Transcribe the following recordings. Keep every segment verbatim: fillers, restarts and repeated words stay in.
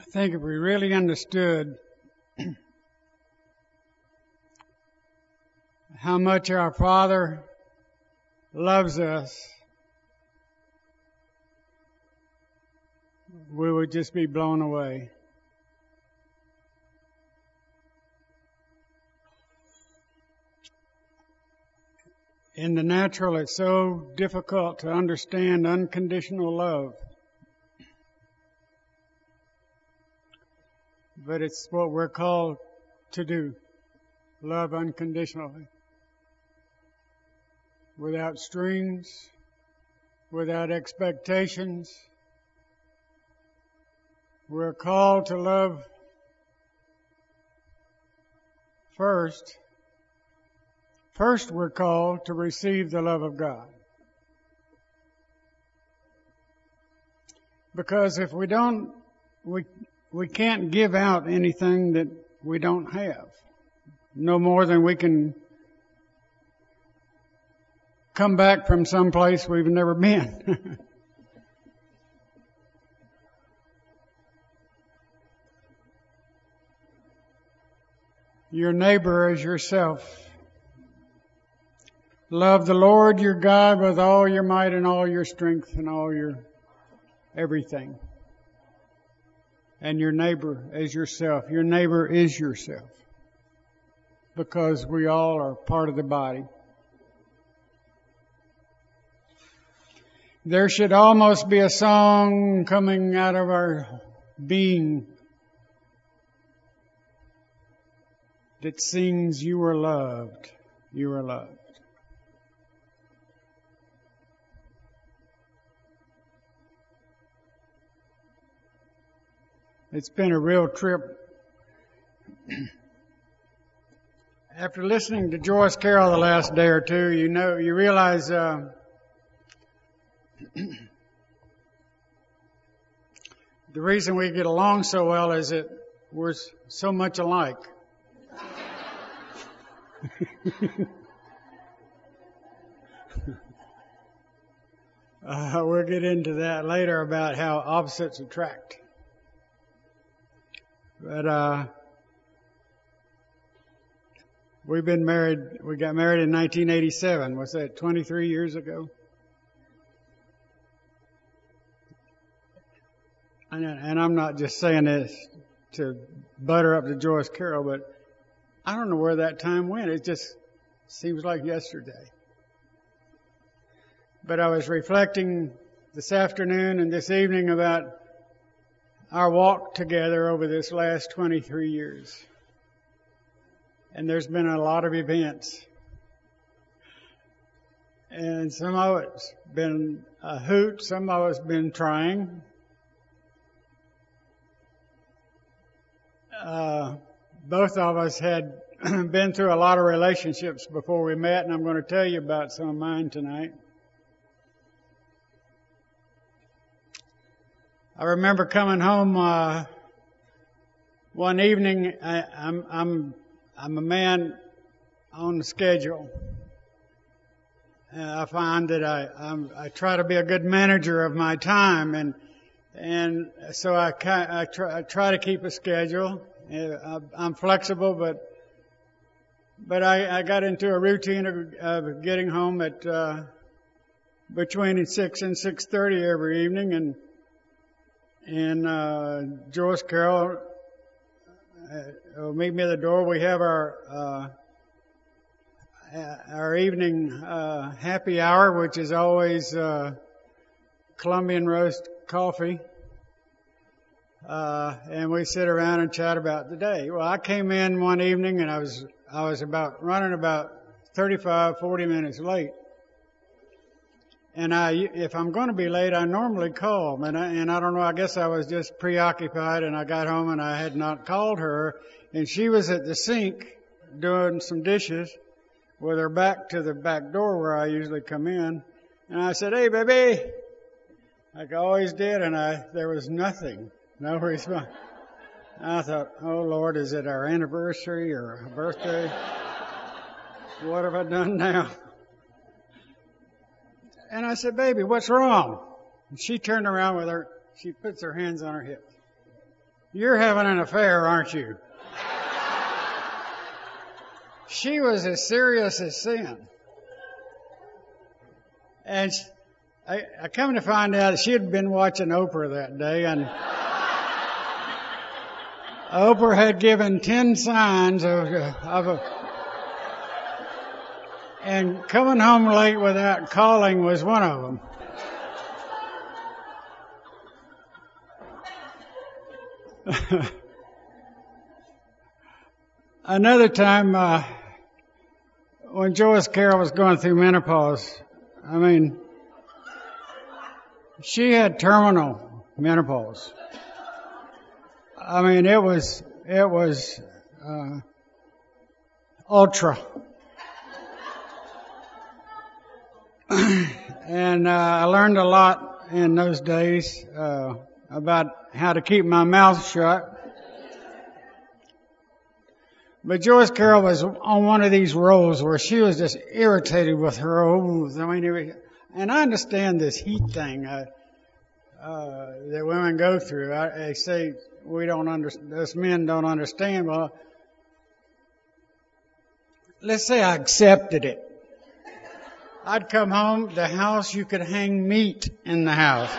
I think if we really understood how much our Father loves us, we would just be blown away. In the natural, it's so difficult to understand unconditional love. But it's what we're called to do. Love unconditionally. Without strings, without expectations. We're called to love first. First, we're called to receive the love of God. Because if we don't, we, we can't give out anything that we don't have. No more than we can come back from some place we've never been. Your neighbor as yourself. Love the Lord your God with all your might and all your strength and all your everything. And your neighbor as yourself. Your neighbor is yourself. Because we all are part of the body. There should almost be a song coming out of our being that sings, "You are loved, you are loved." It's been a real trip. After listening to Joyce Carol the last day or two, you know, you realize uh, the reason we get along so well is that we're so much alike. uh, we'll get into that later about how opposites attract. But uh, we've been married, we got married in nineteen eighty-seven. What's that, twenty-three years ago? And, and I'm not just saying this to butter up to Joyce Carol, but I don't know where that time went. It just seems like yesterday. But I was reflecting this afternoon and this evening about our walk together over this last twenty-three years. And there's been a lot of events. And some of it's been a hoot, some of it's been trying. Uh, both of us had been through a lot of relationships before we met, and I'm going to tell you about some of mine tonight. I remember coming home uh, one evening. I, I'm I'm I'm a man on the schedule. Uh, I find that I I'm, I try to be a good manager of my time, and and so I I try, I try to keep a schedule. Uh, I'm flexible, but but I, I got into a routine of, of getting home at uh, between six and six thirty every evening, and. And uh, Joyce Carol uh, will meet me at the door. We have our uh, our evening uh, happy hour, which is always uh, Colombian roast coffee, uh, and we sit around and chat about the day. Well, I came in one evening and I was I was about running about thirty-five, forty minutes late. And I, if I'm going to be late, I normally call. And I, and I don't know, I guess I was just preoccupied, and I got home and I had not called her. And she was at the sink doing some dishes with her back to the back door where I usually come in. And I said, "Hey, baby," like I always did. And I, there was nothing, no response. I thought, oh Lord, is it our anniversary or our birthday? What have I done now? And I said, "Baby, what's wrong?" And she turned around with her, she puts her hands on her hips. you're having an affair, aren't you? She was as serious as sin. And she, I, I come to find out she had been watching Oprah that day, and Oprah had given ten signs of, of a, and coming home late without calling was one of them. Another time, uh, when Joyce Carroll was going through menopause, I mean, she had terminal menopause. I mean, it was, it was, uh, ultra. And, uh, I learned a lot in those days, uh, about how to keep my mouth shut. But Joyce Carroll was on one of these rolls where she was just irritated with her oaths. I mean, it was, and I understand this heat thing uh, uh, that women go through. I, they say we don't understand, us men don't understand. Well, let's say I accepted it. I'd come home, the house, you could hang meat in the house.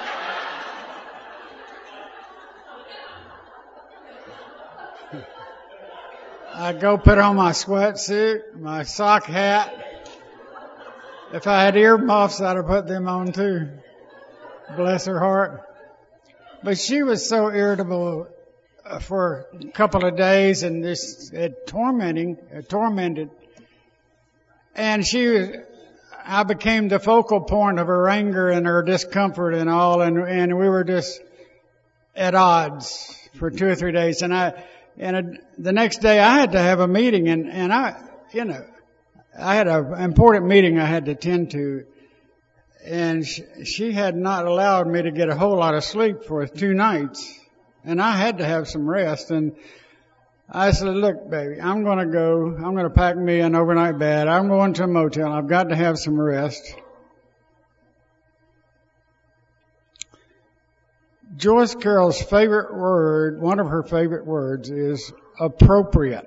I'd go put on my sweatsuit, my sock hat. If I had earmuffs, I'd have put them on too. Bless her heart. But she was so irritable for a couple of days, and this it tormenting, it tormented. And she was, I became the focal point of her anger and her discomfort and all, and, and we were just at odds for two or three days. And I, And uh, the next day I had to have a meeting, and, and I, you know, I had an important meeting I had to attend to, and she, she had not allowed me to get a whole lot of sleep for two nights, and I had to have some rest. And I said, look, baby, I'm going to go, I'm going to pack me an overnight bed. I'm going to a motel. I've got to have some rest. Joyce Carroll's favorite word, one of her favorite words, is appropriate.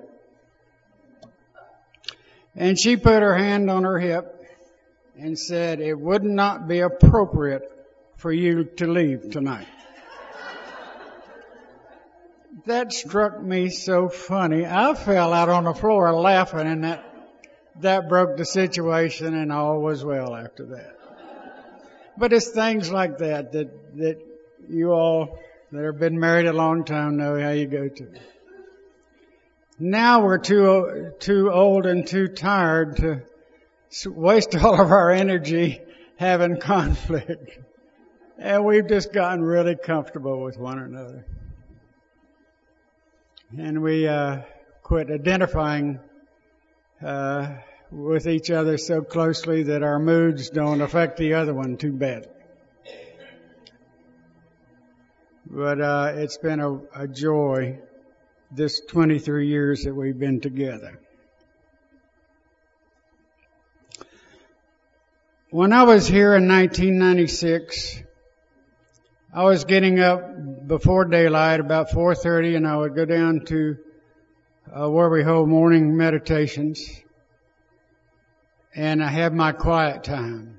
And she put her hand on her hip and said, it would not be appropriate for you to leave tonight. That struck me so funny. I fell out on the floor laughing, and that, that broke the situation, and all was well after that. But it's things like that that, that you all that have been married a long time know how you go to. Now we're too too old and too tired to waste all of our energy having conflict. And we've just gotten really comfortable with one another. And we uh quit identifying uh with each other so closely that our moods don't affect the other one too badly. But uh it's been a, a joy this twenty-three years that we've been together. When I was here in nineteen ninety-six, I was getting up before daylight about four thirty, and I would go down to uh, where we hold morning meditations, and I have my quiet time.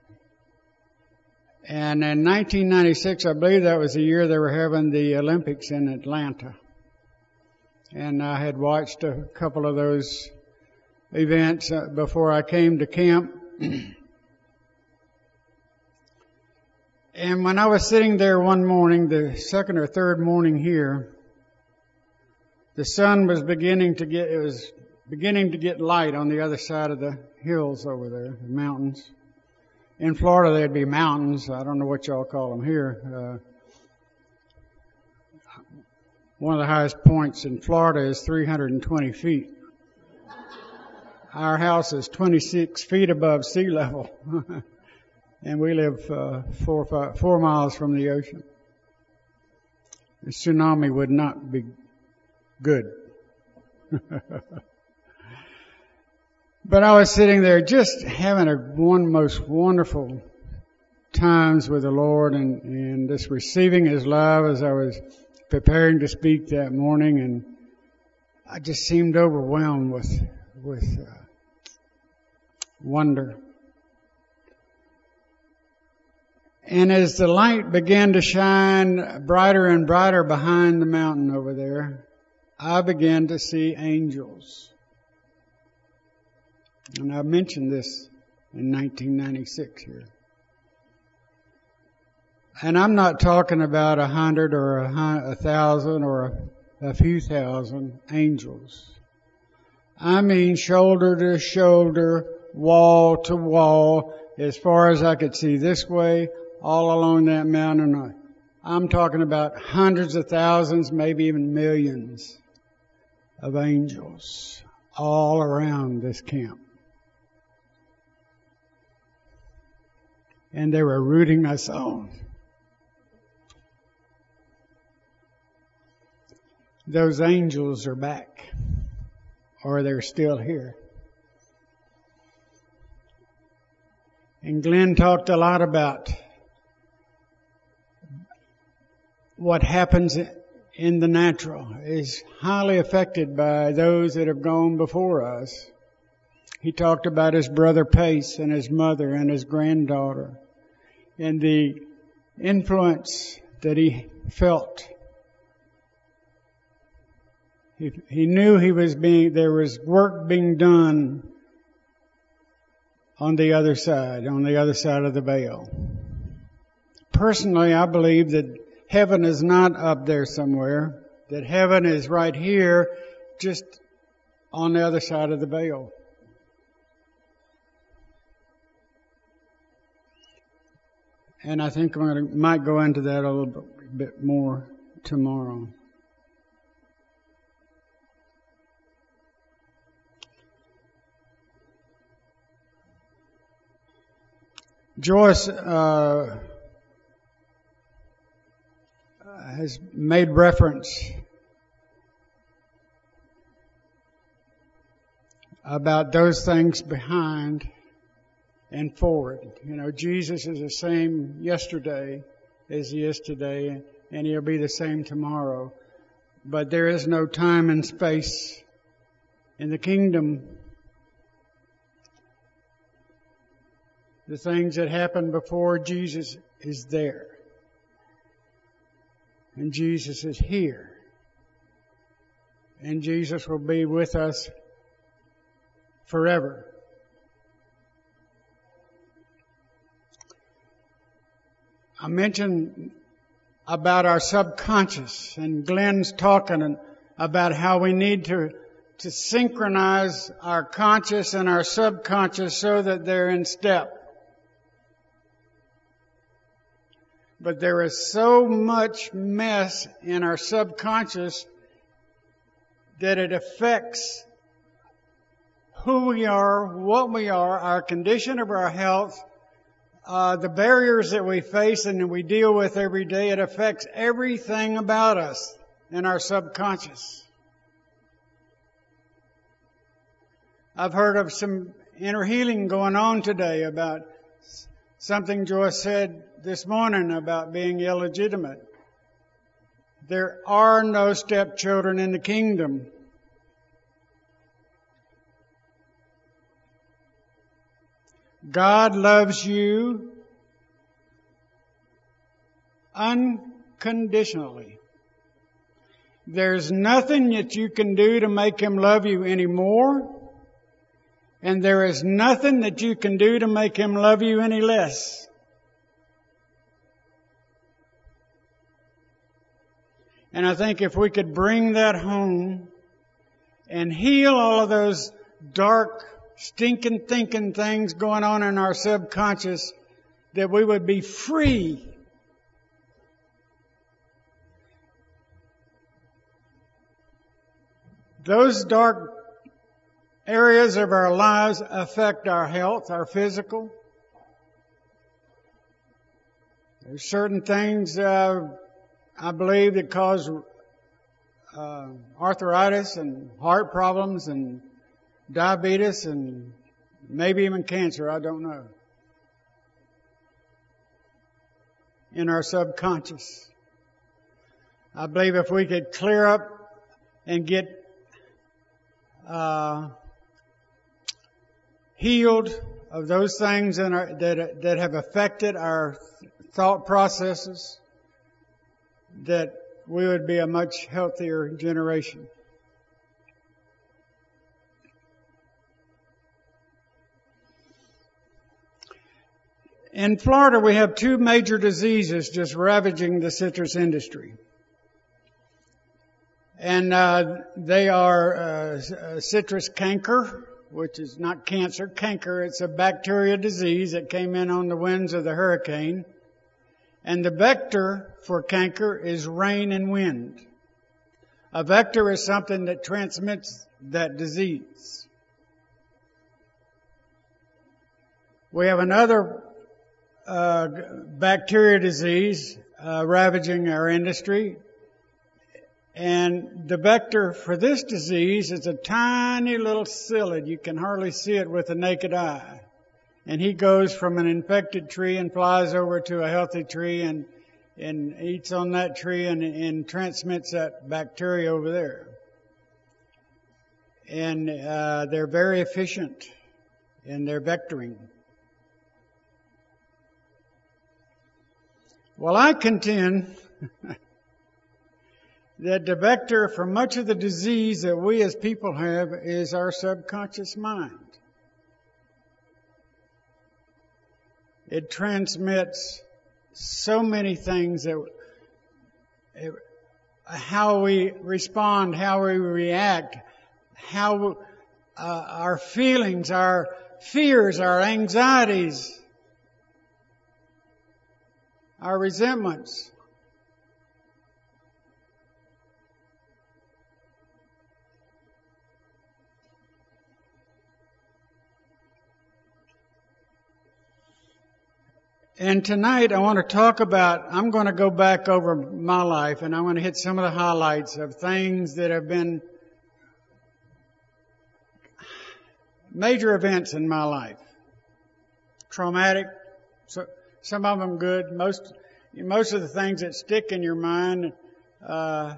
And in nineteen ninety-six, I believe that was the year they were having the Olympics in Atlanta. And I had watched a couple of those events uh, before I came to camp. And when I was sitting there one morning, the second or third morning here, the sun was beginning to get, it was beginning to get light on the other side of the hills over there, the mountains. In Florida, there'd be mountains. I don't know what y'all call them here. Uh, one of the highest points in Florida is three hundred twenty feet. Our house is twenty-six feet above sea level. And we live uh, four, five, four miles from the ocean. A tsunami would not be good. But I was sitting there just having a one most wonderful times with the Lord, and, and just receiving His love as I was preparing to speak that morning, and I just seemed overwhelmed with with uh, wonder. And as the light began to shine brighter and brighter behind the mountain over there, I began to see angels. And I mentioned this in nineteen ninety-six here. And I'm not talking about a hundred or a, hun- a thousand or a, a few thousand angels. I mean shoulder to shoulder, wall to wall, as far as I could see this way, all along that mountain. I'm talking about hundreds of thousands, maybe even millions of angels all around this camp. And they were rooting us on. Those angels are back, or they're still here. And Glenn talked a lot about what happens in the natural is highly affected by those that have gone before us. He talked about his brother Pace and his mother and his granddaughter and the influence that he felt. He, he knew he was being, there was work being done on the other side, on the other side of the veil. Personally, I believe that heaven is not up there somewhere, that heaven is right here, just on the other side of the veil. And I think I'm going to, might go into that a little bit more tomorrow. Joyce uh, has made reference about those things behind and forward. You know, Jesus is the same yesterday as he is today, and he'll be the same tomorrow. But there is no time and space in the kingdom. The things that happened before Jesus is there. And Jesus is here. And Jesus will be with us forever. I mentioned about our subconscious, and Glenn's talking about how we need to, to synchronize our conscious and our subconscious so that they're in step. But there is so much mess in our subconscious that it affects who we are, what we are, our condition of our health, uh, the barriers that we face and that we deal with every day. It affects everything about us in our subconscious. I've heard of some inner healing going on today about something Joyce said this morning about being illegitimate. There are no stepchildren in the kingdom. God loves you unconditionally. There's nothing that you can do to make him love you anymore, and there is nothing that you can do to make him love you any less. And I think if we could bring that home and heal all of those dark, stinking thinking things going on in our subconscious, that we would be free. Those dark areas of our lives affect our health, our physical. There's certain things, uh, I believe, that cause uh, arthritis and heart problems and diabetes and maybe even cancer, I don't know, in our subconscious. I believe if we could clear up and get uh, healed of those things in our, that that have affected our thought processes, that we would be a much healthier generation. In Florida, we have two major diseases just ravaging the citrus industry. And uh, they are uh, citrus canker, which is not cancer, canker. It's a bacteria disease that came in on the winds of the hurricane. And the vector for canker is rain and wind. A vector is something that transmits that disease. We have another uh, bacteria disease uh, ravaging our industry. And the vector for this disease is a tiny little psyllid. You can hardly see it with the naked eye. And he goes from an infected tree and flies over to a healthy tree and and eats on that tree and, and transmits that bacteria over there. And uh, they're very efficient in their vectoring. Well, I contend that the vector for much of the disease that we as people have is our subconscious mind. It transmits so many things that it, how we respond, how we react, how uh, our feelings, our fears, our anxieties, our resentments. And tonight I want to talk about, I'm going to go back over my life and I'm going to hit some of the highlights of things that have been major events in my life. Traumatic, so, some of them good. Most, most of the things that stick in your mind uh,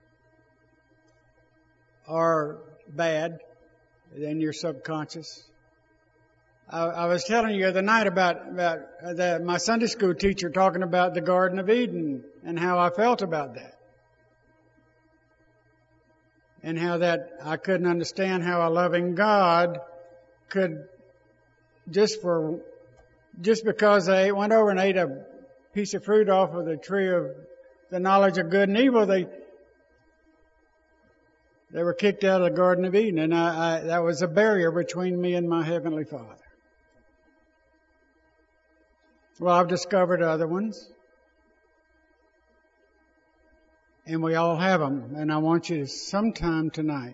are bad in your subconscious. I, I was telling you the other night about, about the, my Sunday school teacher talking about the Garden of Eden and how I felt about that. And how that I couldn't understand how a loving God could, just for, just because they went over and ate a piece of fruit off of the tree of the knowledge of good and evil, they, they were kicked out of the Garden of Eden. And I, I, that was a barrier between me and my Heavenly Father. Well, I've discovered other ones. And we all have them. And I want you to sometime tonight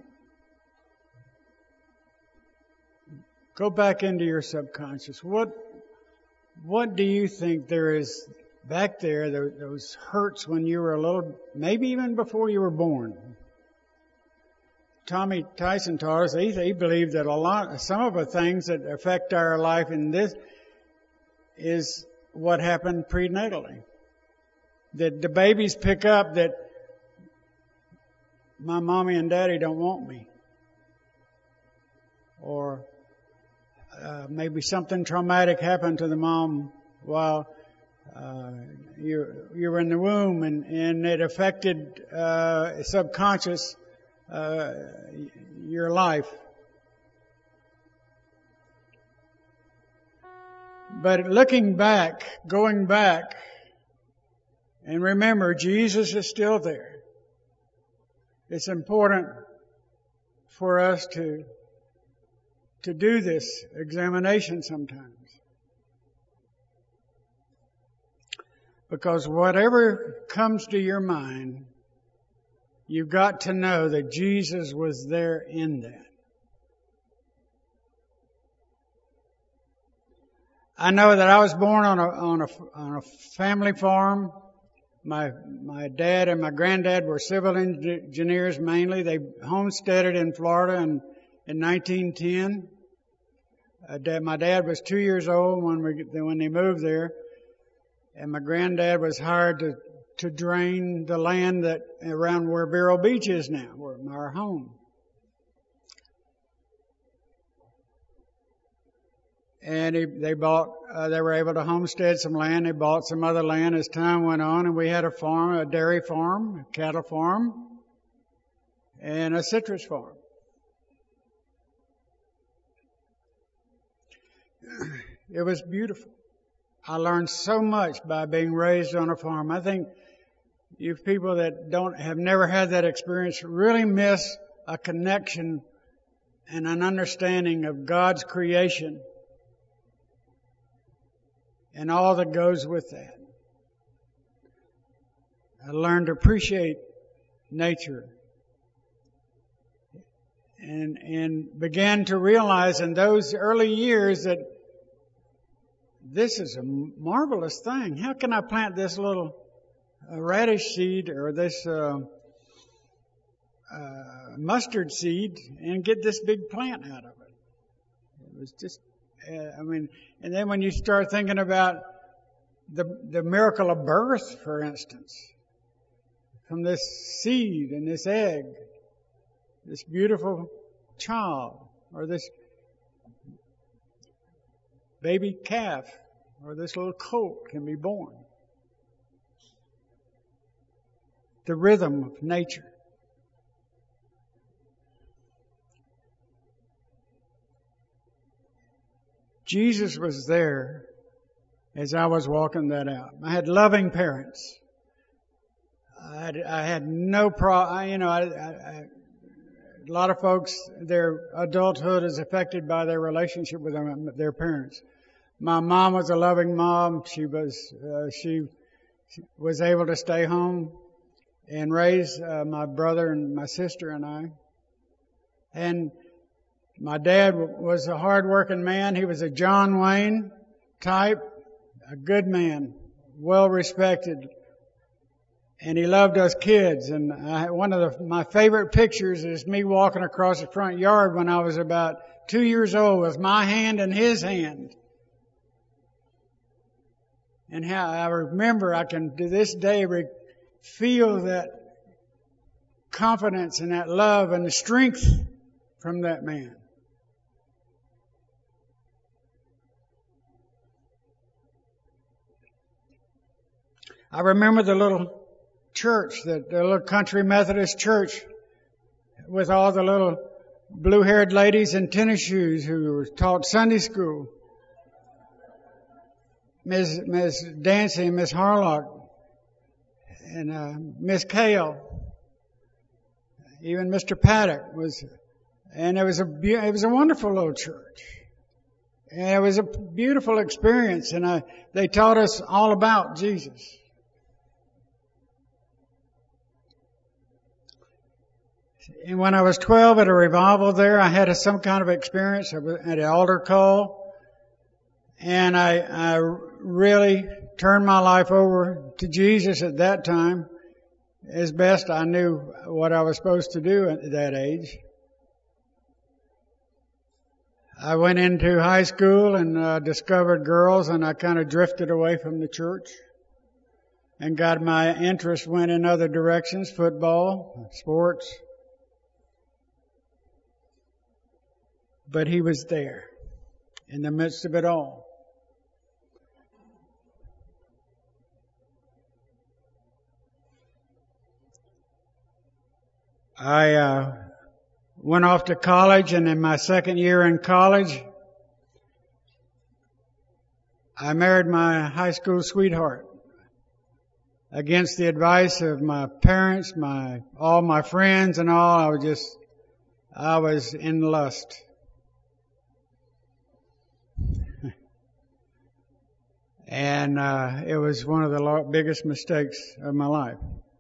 go back into your subconscious. What, what do you think there is back there, those hurts when you were a little, maybe even before you were born? Tommy Tyson taught us, he, he believed that a lot, some of the things that affect our life in this is what happened prenatally. That the babies pick up that my mommy and daddy don't want me. Or uh, maybe something traumatic happened to the mom while uh, you you were in the womb, and, and it affected uh, subconscious uh, your life. But looking back, going back, and remember, Jesus is still there. It's important for us to, to do this examination sometimes. Because whatever comes to your mind, you've got to know that Jesus was there in that. I know that I was born on a on a on a family farm. My my dad and my granddad were civil engineers mainly. They homesteaded in Florida in in nineteen ten. Uh, dad, my dad was two years old when we when they moved there, and my granddad was hired to to drain the land that around where Vero Beach is now, where our home. And he, they bought, uh, they were able to homestead some land. They bought some other land as time went on, and we had a farm, a dairy farm, a cattle farm, and a citrus farm. It was beautiful. I learned so much by being raised on a farm. I think you people that don't have never had that experience really miss a connection and an understanding of God's creation and all that goes with that. I learned to appreciate nature and and began to realize in those early years that this is a marvelous thing. How can I plant this little uh, radish seed or this uh, uh, mustard seed and get this big plant out of it? It was just, uh, I mean, and then when you start thinking about the the miracle of birth, for instance, from this seed and this egg, this beautiful child, or this baby calf, or this little colt can be born. The rhythm of nature. Jesus was there as I was walking that out. I had loving parents. I had, I had no problem. You know, I, I, I, a lot of folks, their adulthood is affected by their relationship with them, their parents. My mom was a loving mom. She was uh, she, she was able to stay home and raise uh, my brother and my sister and I. And my dad was a hard-working man. He was a John Wayne type, a good man, well respected, and he loved us kids. And I, one of the, my favorite pictures is me walking across the front yard when I was about two years old with my hand in his hand. And how I remember, I can to this day re- feel that confidence and that love and the strength from that man. I remember the little church, that the little country Methodist church with all the little blue-haired ladies in tennis shoes who were taught Sunday school. Miss Miss Dancy and Miss Harlock and uh, Miss Kale, even Mister Paddock was, and it was a it was a wonderful little church, and it was a beautiful experience, and I, they taught us all about Jesus. And when I was twelve at a revival there, I had a, some kind of experience at an altar call. And I, I really turned my life over to Jesus at that time, as best I knew what I was supposed to do at that age. I went into high school and uh, discovered girls, and I kind of drifted away from the church. And got my interest went in other directions, football, sports. But he was there in the midst of it all. I uh, went off to college, and in my second year in college, I married my high school sweetheart against the advice of my parents, my all my friends, and all. I was just, I was in lust. And uh, it was one of the biggest mistakes of my life.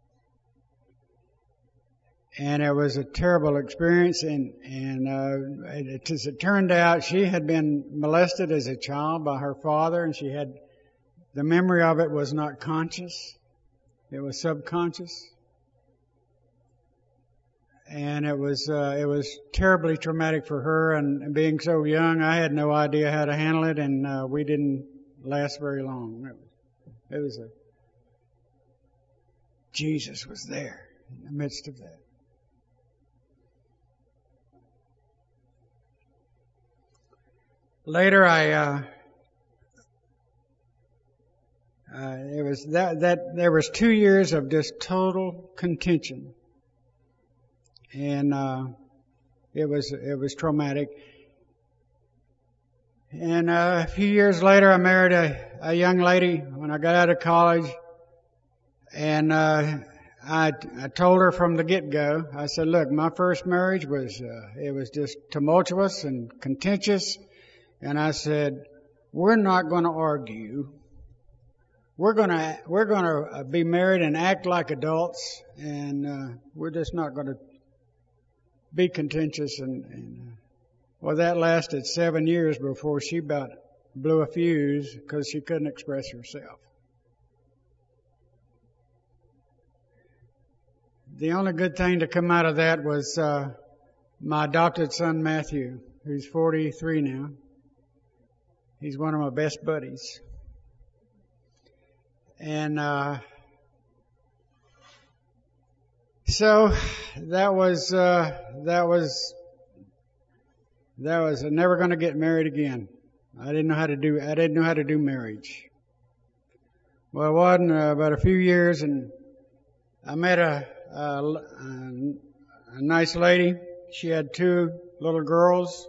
And it was a terrible experience. And, and uh, it, as it turned out, she had been molested as a child by her father, and she had, the memory of it was not conscious. It was subconscious. And it was, uh, it was terribly traumatic for her. And being so young, I had no idea how to handle it, and uh, we didn't last very long. It was, it was a Jesus was there in the midst of that. Later, I uh, uh, it was that that there was two years of just total contention, and uh, it was it was traumatic. And uh, a few years later, I married a, a young lady when I got out of college, and uh, I I told her from the get-go. I said, "Look, my first marriage was uh, it was just tumultuous and contentious." And I said, we're not going to argue. We're going to, we're going to be married and act like adults. And, uh, we're just not going to be contentious. And, and uh, well, that lasted seven years before she about blew a fuse because she couldn't express herself. The only good thing to come out of that was, uh, my adopted son, Matthew, who's forty-three now. He's one of my best buddies. And uh so that was uh that was that was uh, never going to get married again. I didn't know how to do I didn't know how to do marriage. Well, it wasn't uh, about a few years, and I met a, a a nice lady. She had two little girls.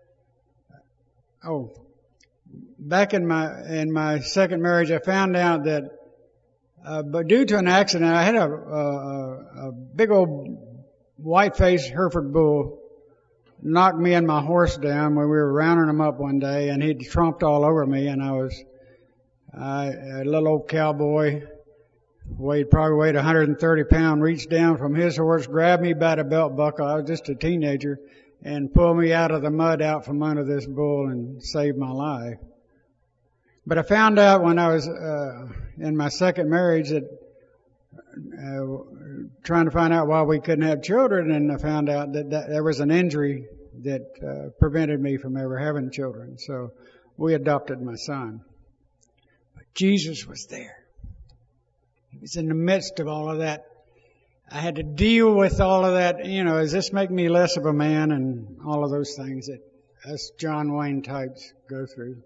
Oh. Back in my in my second marriage, I found out that, uh, but due to an accident, I had a, a, a big old white-faced Hereford bull knock me and my horse down when we were rounding him up one day, and he tromped all over me, and I was uh, a little old cowboy, weighed probably weighed one hundred thirty pounds, reached down from his horse, grabbed me by the belt buckle. I was just a teenager, and pulled me out of the mud out from under this bull and saved my life. But I found out when I was uh, in my second marriage that uh, trying to find out why we couldn't have children, and I found out that, that there was an injury that uh, prevented me from ever having children. So we adopted my son. But Jesus was there. He was in the midst of all of that. I had to deal with all of that. You know, does this make me less of a man, and all of those things that us John Wayne types go through.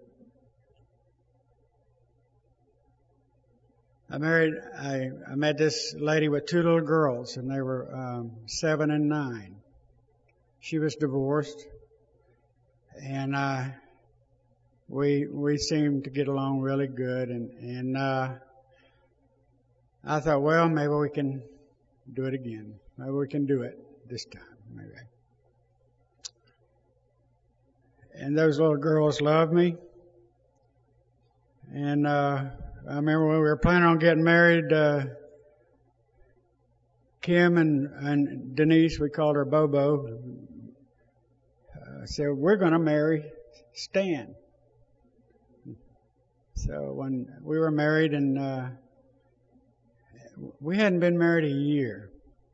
I married, I, I met this lady with two little girls, and they were um, seven and nine. She was divorced, and uh, we we seemed to get along really good. And and uh, I thought, well, maybe we can do it again. Maybe we can do it this time. Maybe. And those little girls loved me, and. Uh, I remember when we were planning on getting married, uh, Kim and, and Denise, we called her Bobo, uh, said, we're going to marry Stan. So when we were married, and uh, we hadn't been married a year,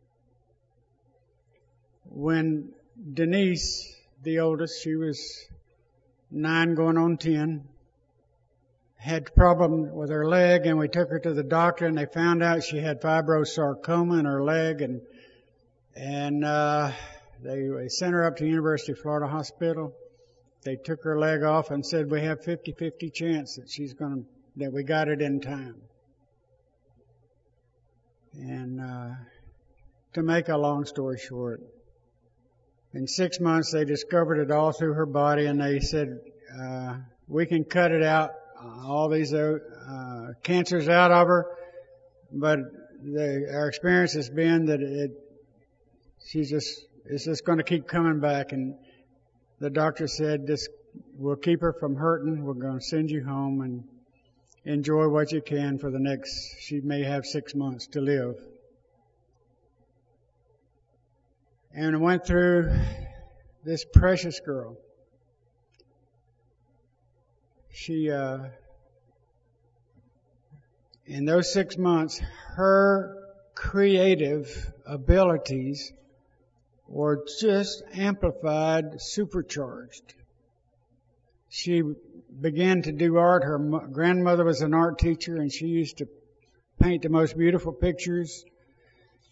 when Denise, the oldest, she was nine going on ten, had a problem with her leg, and we took her to the doctor, and they found out she had fibrosarcoma in her leg, and and uh, they, they sent her up to University of Florida Hospital. They took her leg off and said we have fifty-fifty chance that she's going to that we got it in time. And uh, to make a long story short, in six months they discovered it all through her body, and they said uh, we can cut it out. All these uh, cancers out of her, but the, our experience has been that it, she's just, it's just going to keep coming back. And the doctor said, "This, we'll keep her from hurting. We're going to send you home and enjoy what you can for the next. She may have six months to live." And I went through this precious girl. She, uh, in those six months, her creative abilities were just amplified, supercharged. She began to do art. Her grandmother was an art teacher, and she used to paint the most beautiful pictures.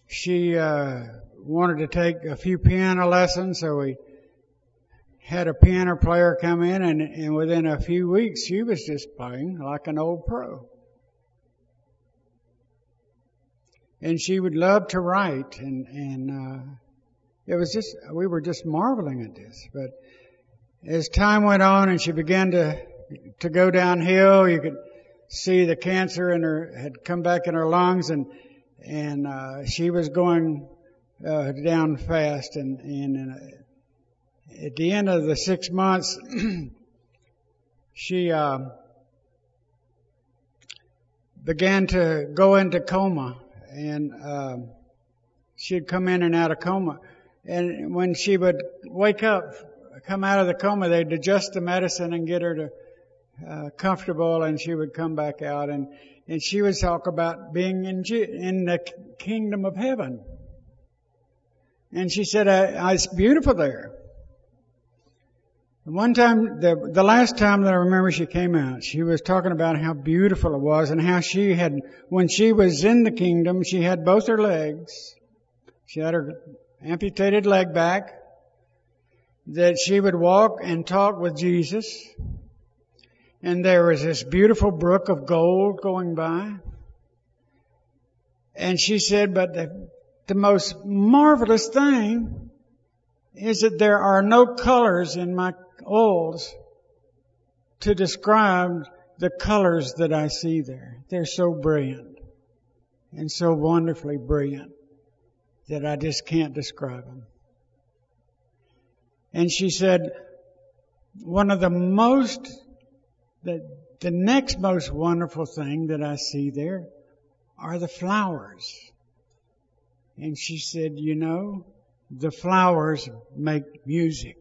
she uh, wanted to take a few piano lessons, so we had a piano player come in, and, and within a few weeks she was just playing like an old pro. And she would love to write, and, and uh, it was just, we were just marveling at this. But as time went on and she began to to go downhill, you could see the cancer in her had come back in her lungs, and and uh, she was going uh, down fast. And, and uh, at the end of the six months, she uh, began to go into coma, and uh, she'd come in and out of coma. And when she would wake up, come out of the coma, they'd adjust the medicine and get her to uh, comfortable, and she would come back out. And, and she would talk about being in, G- in the kingdom of heaven. And she said, I, I, it's beautiful there. One time, the, the last time that I remember she came out, she was talking about how beautiful it was and how she had, when she was in the kingdom, she had both her legs. She had her amputated leg back, that she would walk and talk with Jesus. And there was this beautiful brook of gold going by. And she said, but the, the most marvelous thing is that there are no colors in my oils to describe the colors that I see there. They're so brilliant and so wonderfully brilliant that I just can't describe them. And she said, one of the most, the, the next most wonderful thing that I see there are the flowers. And she said, you know, the flowers make music.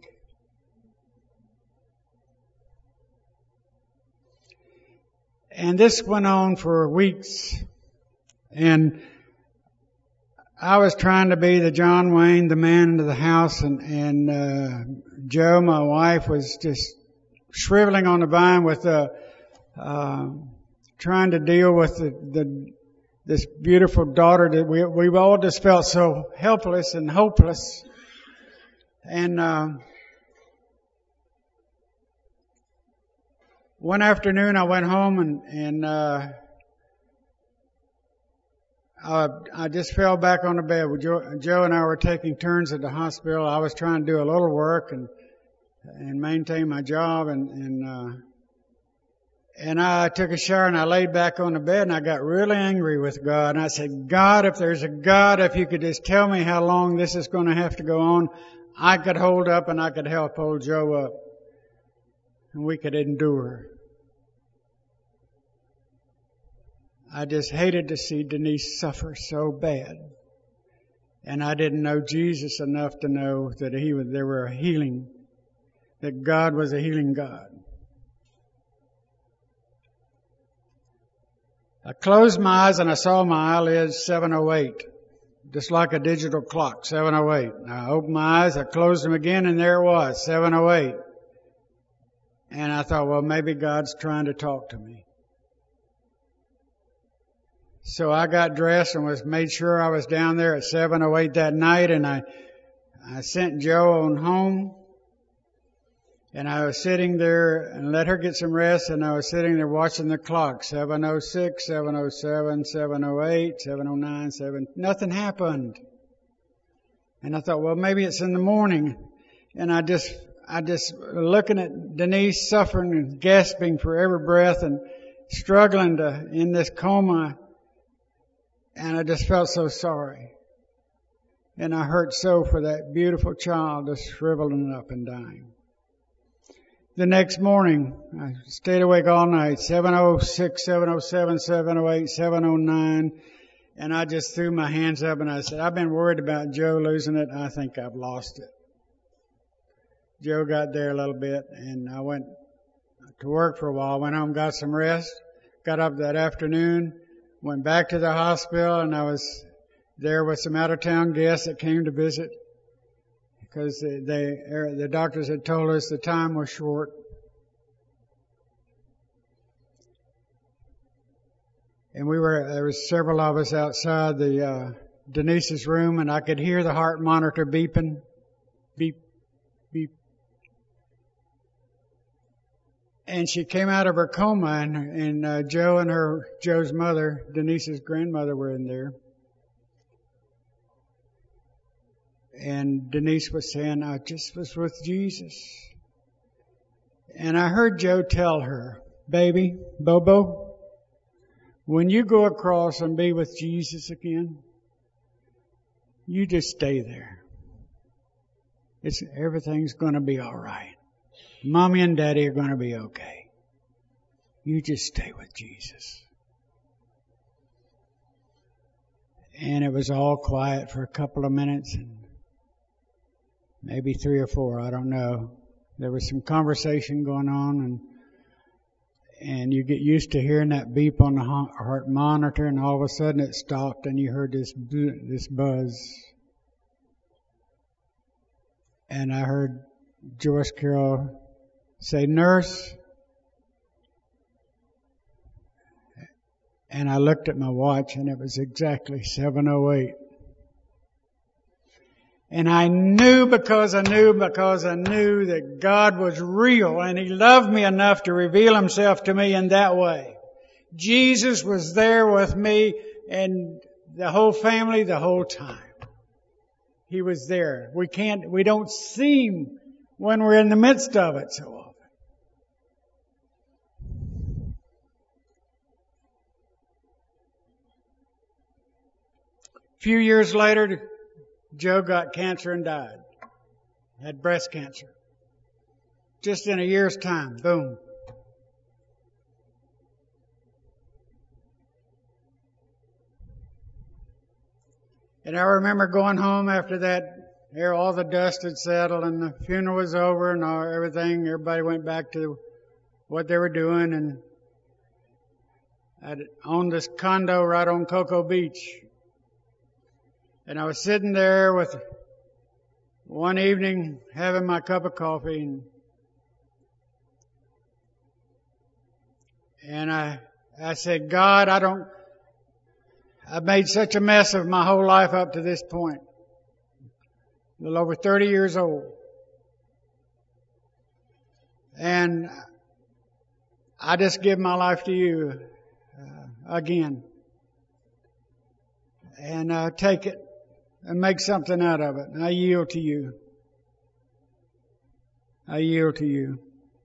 And this went on for weeks. And I was trying to be the John Wayne, the man of the house, and, and uh, Joe, my wife, was just shriveling on the vine with uh, uh, trying to deal with the, the this beautiful daughter that we we all just felt so helpless and hopeless. And uh, one afternoon I went home and and uh, I, I just fell back on the bed. Joe, Joe and I were taking turns at the hospital. I was trying to do a little work and and maintain my job, and and uh, and I took a shower and I laid back on the bed and I got really angry with God. And I said, God, if there's a God, if you could just tell me how long this is going to have to go on, I could hold up and I could help hold Joe up, and we could endure. I just hated to see Denise suffer so bad. And I didn't know Jesus enough to know that he was, there were a healing, that God was a healing God. I closed my eyes and I saw my eyelids seven oh eight, just like a digital clock, seven oh eight. I opened my eyes, I closed them again, and there it was, seven oh eight. And I thought, well, maybe God's trying to talk to me. So I got dressed and was made sure I was down there at seven oh eight that night, and I I sent Joe on home. And I was sitting there and let her get some rest, and I was sitting there watching the clock. seven oh six, seven oh seven, seven oh eight, seven oh nine, seven. Nothing happened. And I thought, well, maybe it's in the morning. And I just, I just looking at Denise suffering and gasping for every breath and struggling to, in this coma. And I just felt so sorry. And I hurt so for that beautiful child just shriveling up and dying. The next morning, I stayed awake all night, seven oh six, seven oh seven, seven oh eight, seven oh nine, and I just threw my hands up and I said, I've been worried about Joe losing it. I think I've lost it. Joe got there a little bit, and I went to work for a while, went home, got some rest, got up that afternoon, went back to the hospital, and I was there with some out-of-town guests that came to visit, because they, they, the doctors had told us the time was short. And we were, there was several of us outside the uh, Denise's room, and I could hear the heart monitor beeping, beep, beep. And she came out of her coma, and, and uh, Joe and her, Joe's mother, Denise's grandmother, were in there. And Denise was saying, I just was with Jesus. And I heard Joe tell her, baby, Bobo, when you go across and be with Jesus again, you just stay there. It's, everything's going to be all right. Mommy and Daddy are going to be okay. You just stay with Jesus. And it was all quiet for a couple of minutes, and maybe three or four, I don't know. There was some conversation going on, and and you get used to hearing that beep on the heart monitor, and all of a sudden it stopped, and you heard this this buzz. And I heard Joyce Carroll say, "Nurse." And I looked at my watch, and it was exactly seven oh eight. And I knew because I knew because I knew that God was real, and He loved me enough to reveal Himself to me in that way. Jesus was there with me and the whole family the whole time. He was there. We can't, we don't see Him when we're in the midst of it so often. A few years later, Joe got cancer and died. Had breast cancer. Just in a year's time. Boom. And I remember going home after that. There, all the dust had settled, and the funeral was over, and all, everything. Everybody went back to what they were doing, and I owned this condo right on Cocoa Beach. And I was sitting there with one evening having my cup of coffee, and, and I I said, God, I don't, I've made such a mess of my whole life up to this point. A little over thirty years old. And I just give my life to you uh, again. And uh, take it. And make something out of it. And I yield to you. I yield to you.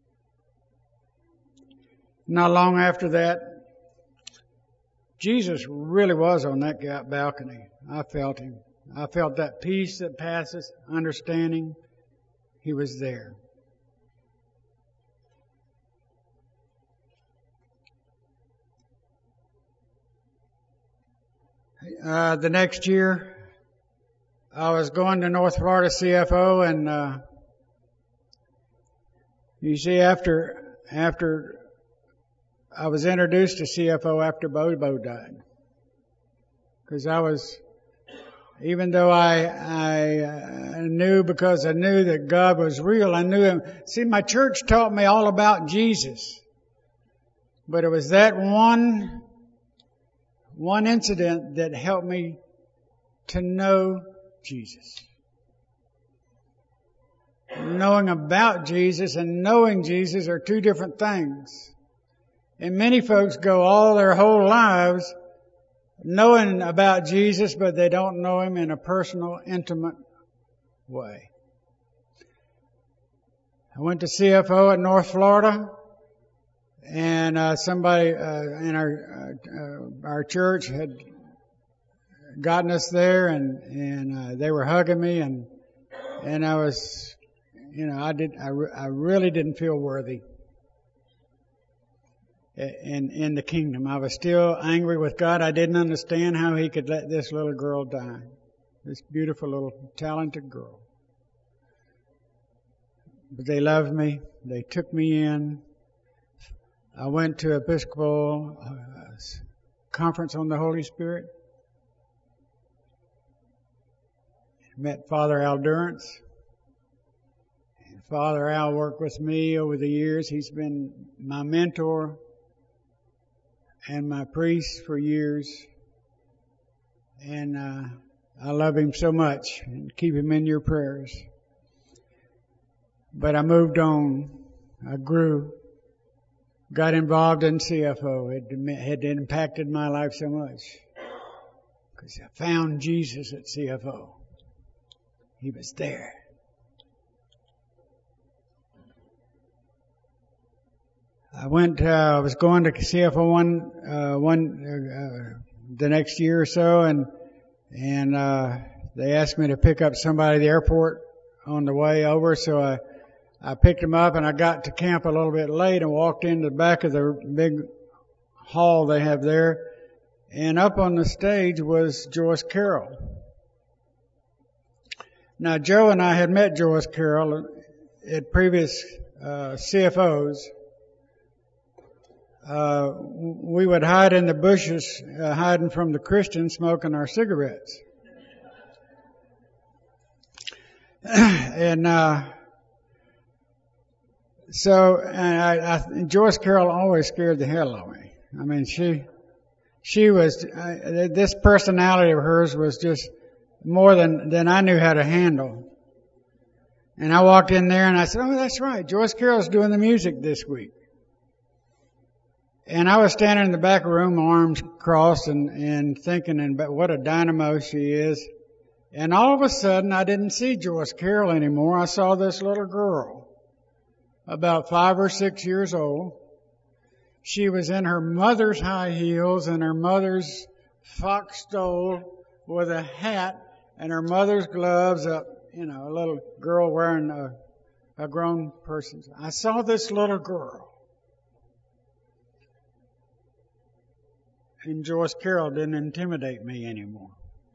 Not long after that, Jesus really was on that balcony. I felt Him. I felt that peace that passes understanding. He was there. Uh, the next year, I was going to North Florida C F O, and uh, you see, after after I was introduced to C F O after Bobo died, because I was, even though I I uh, knew because I knew that God was real, I knew Him. See, my church taught me all about Jesus, but it was that one one incident that helped me to know Jesus. Knowing about Jesus and knowing Jesus are two different things. And many folks go all their whole lives knowing about Jesus, but they don't know Him in a personal, intimate way. I went to C F O at North Florida, and uh, somebody uh, in our uh, our church had gotten us there, and and uh, they were hugging me, and and I was, you know, I did I, re- I really didn't feel worthy in in the kingdom. I was still angry with God. I didn't understand how He could let this little girl die, this beautiful little talented girl. But they loved me. They took me in. I went to Episcopal uh, conference on the Holy Spirit. Met Father Al Durrance. And Father Al worked with me over the years. He's been my mentor and my priest for years. And uh, I love him so much and keep him in your prayers. But I moved on. I grew. Got involved in C F O. It had impacted my life so much. Because I found Jesus at C F O. He was there. I went, uh, I was going to C F O one, uh, one, uh, the next year or so, and, and, uh, they asked me to pick up somebody at the airport on the way over, so I, I picked him up and I got to camp a little bit late and walked into the back of the big hall they have there, and up on the stage was Joyce Carroll. Now, Joe and I had met Joyce Carroll at previous, uh, C F Os. Uh, we would hide in the bushes, uh, hiding from the Christians, smoking our cigarettes. and, uh, so, and I, I, Joyce Carroll always scared the hell out of me. I mean, she, she was, uh, this personality of hers was just more than, than I knew how to handle. And I walked in there and I said, oh, that's right. Joyce Carroll's doing the music this week. And I was standing in the back room, arms crossed, and, and thinking about what a dynamo she is. And all of a sudden, I didn't see Joyce Carroll anymore. I saw this little girl, about five or six years old. She was in her mother's high heels and her mother's fox stole with a hat and her mother's gloves up, you know, a little girl wearing a, a grown person's. I saw this little girl. And Joyce Carroll didn't intimidate me anymore.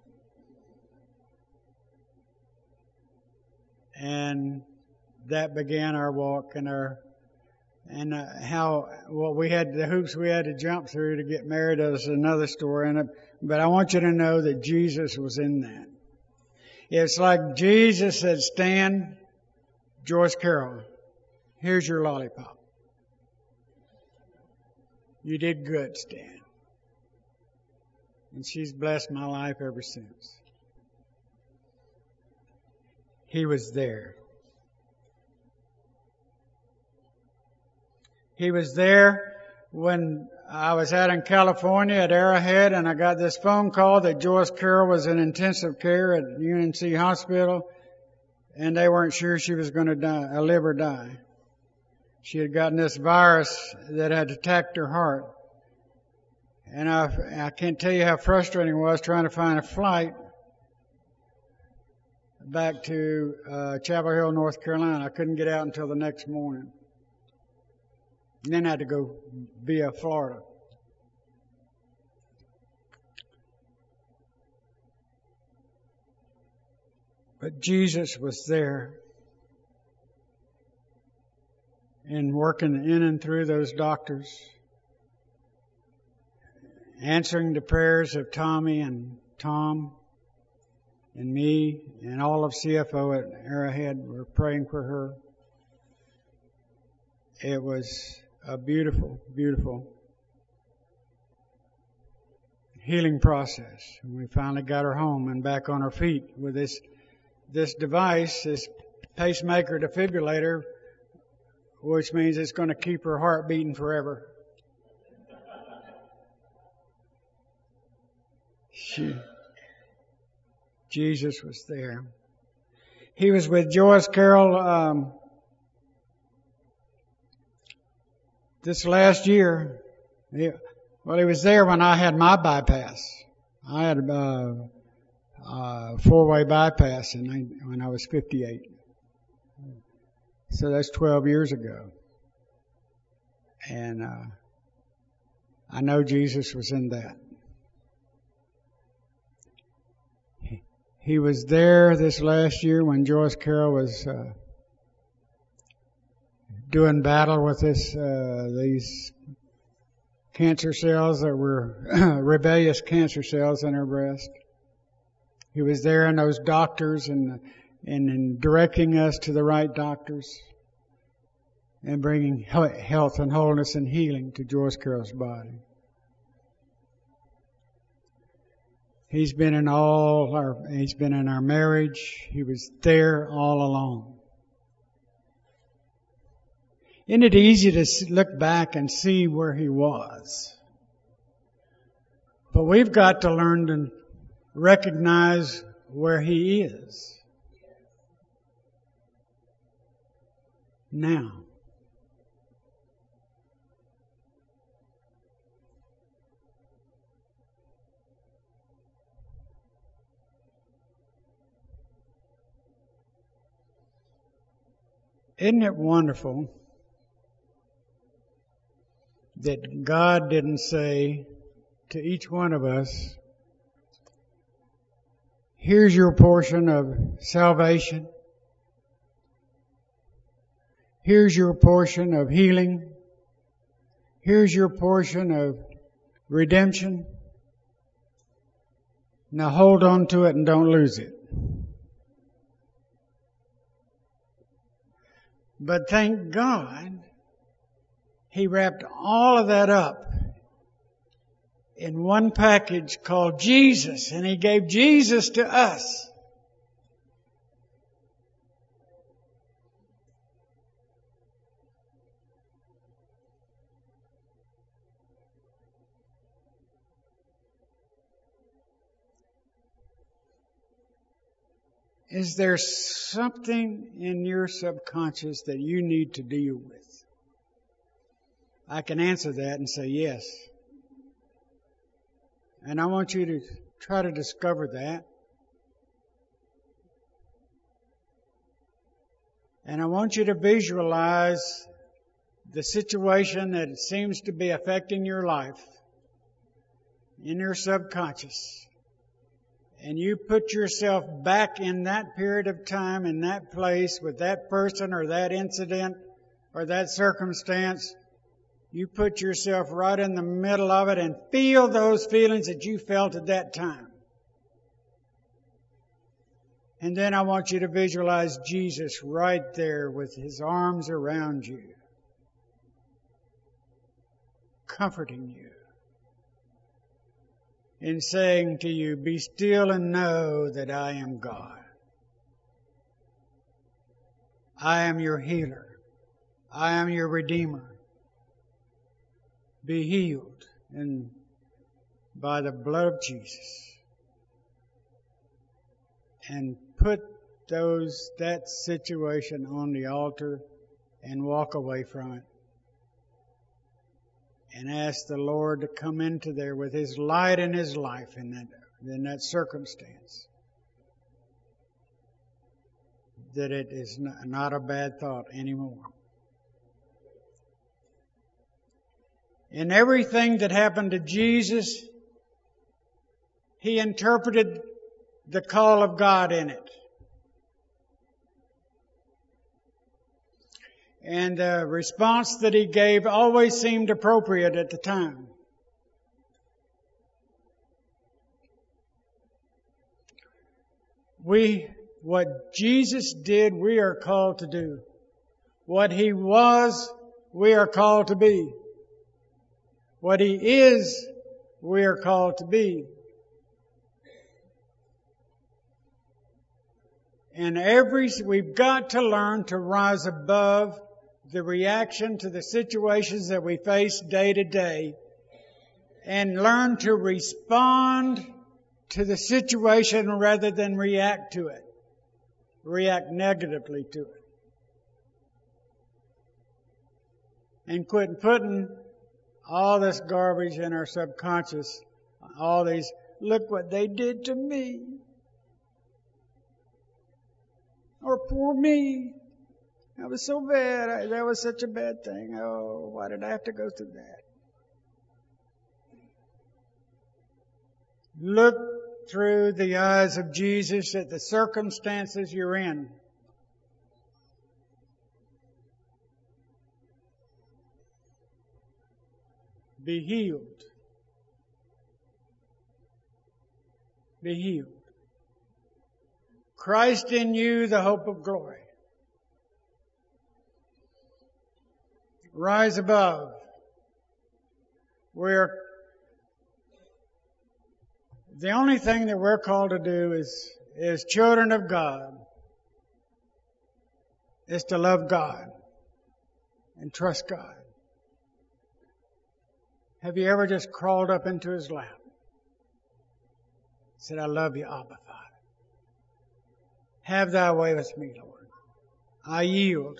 And that began our walk and our, and uh, how, well, we had the hoops we had to jump through to get married is another story. And, uh, but I want you to know that Jesus was in that. It's like Jesus said, Stan, Joyce Carroll, here's your lollipop. You did good, Stan. And she's blessed my life ever since. He was there. He was there when I was out in California at Arrowhead, and I got this phone call that Joyce Carroll was in intensive care at U N C Hospital, and they weren't sure she was going to die, live or die. She had gotten this virus that had attacked her heart. And I, I can't tell you how frustrating it was trying to find a flight back to uh, Chapel Hill, North Carolina. I couldn't get out until the next morning. And then I had to go via Florida. But Jesus was there and working in and through those doctors, answering the prayers of Tommy and Tom and me and all of C F O at Arrowhead. We're praying for her. It was a beautiful, beautiful healing process. We finally got her home and back on her feet with this this device, this pacemaker defibrillator, which means it's going to keep her heart beating forever. She, Jesus was there. He was with Joyce Carroll um, this last year. He, well, he was there when I had my bypass. I had a uh, uh, four-way bypass in, when I was fifty-eight. So that's twelve years ago. And uh, I know Jesus was in that. He was there this last year when Joyce Carroll was uh, doing battle with this uh, these cancer cells that were rebellious cancer cells in her breast. He was there in those doctors and and in directing us to the right doctors and bringing health and wholeness and healing to Joyce Carroll's body. He's been in all our, He's been in our marriage. He was there all along. Isn't it easy to look back and see where He was? But we've got to learn to recognize where He is now. Isn't it wonderful that God didn't say to each one of us, here's your portion of salvation. Here's your portion of healing. Here's your portion of redemption. Now hold on to it and don't lose it. But thank God, He wrapped all of that up in one package called Jesus, and He gave Jesus to us. Is there something in your subconscious that you need to deal with? I can answer that and say yes. And I want you to try to discover that. And I want you to visualize the situation that seems to be affecting your life in your subconscious. And you put yourself back in that period of time, in that place, with that person or that incident or that circumstance. You put yourself right in the middle of it and feel those feelings that you felt at that time. And then I want you to visualize Jesus right there with His arms around you, comforting you, and saying to you, be still and know that I am God. I am your healer. I am your redeemer. Be healed and by the blood of Jesus. And put those that situation on the altar and walk away from it. And ask the Lord to come into there with His light in His life in that, in that circumstance. That it is not a bad thought anymore. In everything that happened to Jesus, He interpreted the call of God in it. And the response that He gave always seemed appropriate at the time. We, what Jesus did, we are called to do. What He was, we are called to be. What He is, we are called to be. And every, we've got to learn to rise above the reaction to the situations that we face day to day and learn to respond to the situation rather than react to it, react negatively to it. And quit putting all this garbage in our subconscious, all these, look what they did to me. Or poor me. That was so bad. I, that was such a bad thing. Oh, why did I have to go through that? Look through the eyes of Jesus at the circumstances you're in. Be healed. Be healed. Christ in you, the hope of glory. Rise above. We're, The only thing that we're called to do is, as children of God, is to love God and trust God. Have you ever just crawled up into His lap? Said, I love you, Abba, Father. Have thy way with me, Lord. I yield.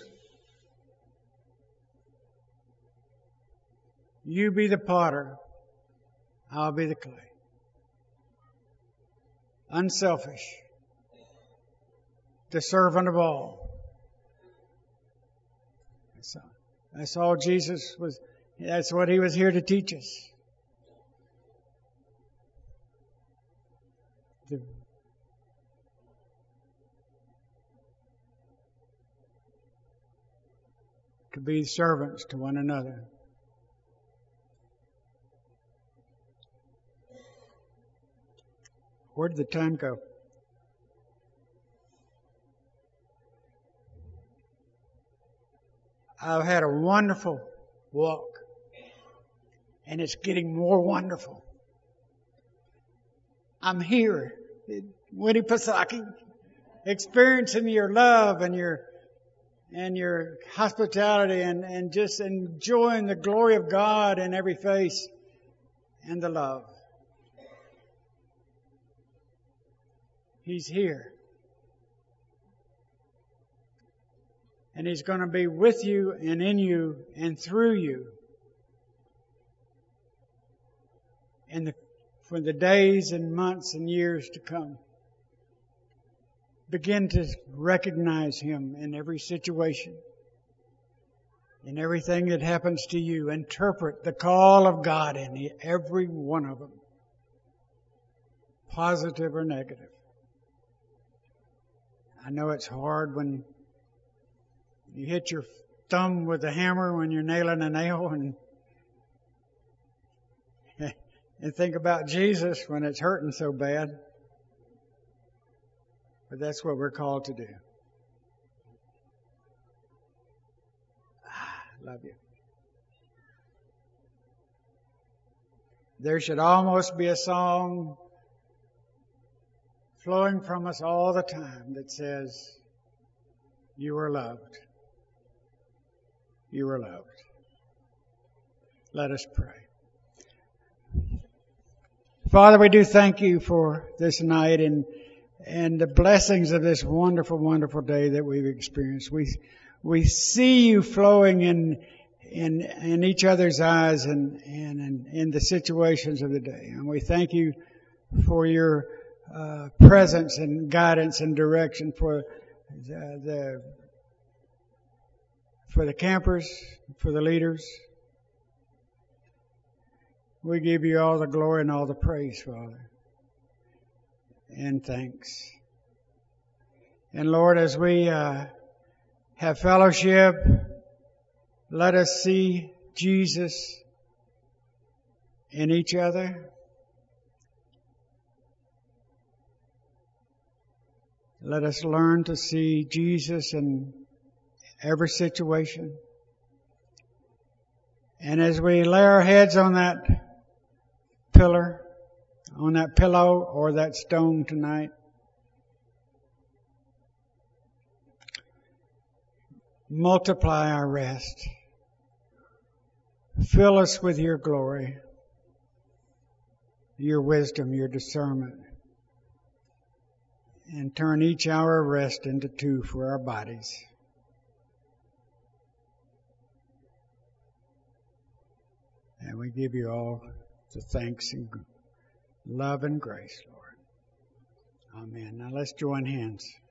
You be the potter. I'll be the clay. Unselfish. The servant of all. That's all, that's all Jesus was. That's what He was here to teach us. The, to be servants to one another. Where did the time go? I've had a wonderful walk, and it's getting more wonderful. I'm here, Winnie Pasaki, experiencing your love and your and your hospitality, and, and just enjoying the glory of God in every face and the love. He's here. And He's going to be with you and in you and through you in the, for the days and months and years to come. Begin to recognize Him in every situation, in everything that happens to you. Interpret the call of God in every one of them, positive or negative. I know it's hard when you hit your thumb with a hammer when you're nailing a nail, and and think about Jesus when it's hurting so bad. But that's what we're called to do. I love you. There should almost be a song flowing from us all the time that says, you are loved. You are loved. Let us pray. Father, we do thank You for this night and and the blessings of this wonderful, wonderful day that we've experienced. We we see You flowing in in in each other's eyes and and in, in the situations of the day. And we thank You for Your uh, presence and guidance and direction for the, the for the campers, for the leaders. We give You all the glory and all the praise, Father, and thanks. And Lord, as we uh, have fellowship, let us see Jesus in each other. Let us learn to see Jesus in every situation. And as we lay our heads on that pillar, on that pillow or that stone tonight, multiply our rest. Fill us with Your glory, Your wisdom, Your discernment, and turn each hour of rest into two for our bodies. And we give You all the thanks and love and grace, Lord. Amen. Now let's join hands.